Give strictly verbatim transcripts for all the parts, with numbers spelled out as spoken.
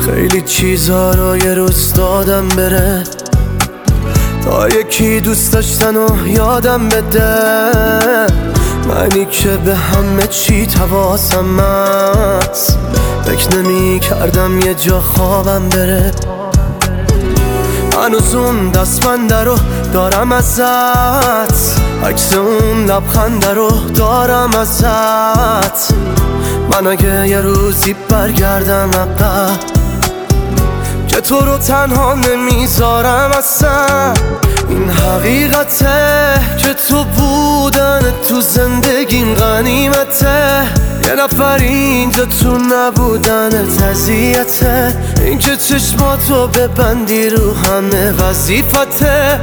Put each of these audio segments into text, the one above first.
خیلی چیزا رو یه روز دادم بره تا یکی دوست داشتن و یادم بده. منی که به همه چی حواسم هست، فکر نمی کردم یه جا خوابم بره. هنوز اون دستبنده رو دارم ازت، عکس اون لبخنده رو دارم ازت. من اگه یه روزی برگردم عقب که تو رو تنها نمیذارم اصلا. این حقیقته که تو بودن تو زندگیم غنیمته. یه نفر اینجا تو نبودنت اذیته. این که چشماتو ببندی رو همه وظیفته.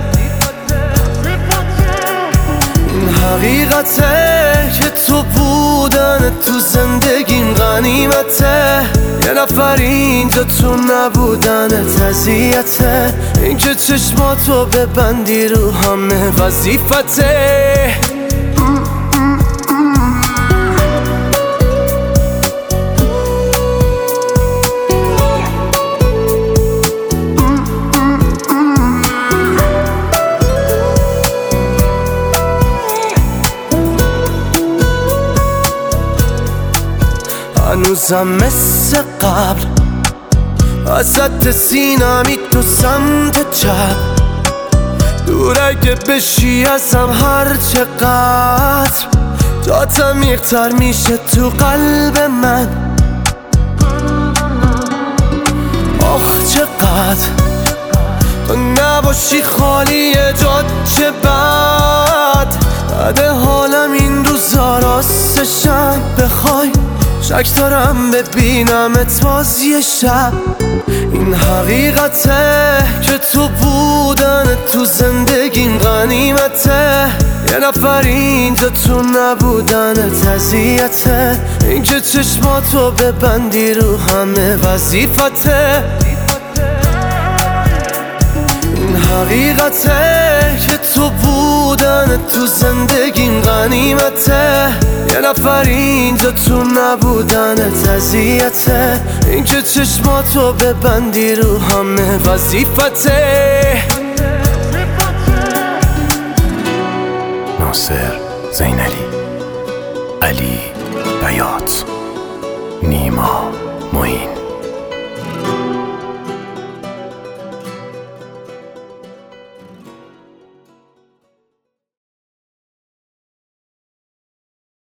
این حقیقته که تو بودن تو زندگیم غنیمته. یه نفر اینجا تو نبودنت اذیته. این که چشماتو ببندی رو همه وظیفته. هنوزم مثل قبل ازت سینمی تو سمت چپ. دور اگه بشی ازم هر چقدر جات عمیق‌تر میشه تو قلب من. آخ چقدر تو نباشی خالی جات چه بد. بعد حالم این روزا راستشم بخوای شک دارم ببینمت باز یه شب. این حقیقته که تو بودن تو زندگیم غنیمته. یه نفر اینجا تو نبودنت اذیته. این که چشماتو ببندی رو همه وظیفته. این حقیقته که تو بودن تو زندگیم غنیمته. یه نفر اینجا تو نبودنت اذیته. این که چشماتو ببندی رو همه وظیفته. ناصر زینلی، علی بیات، نیما معین.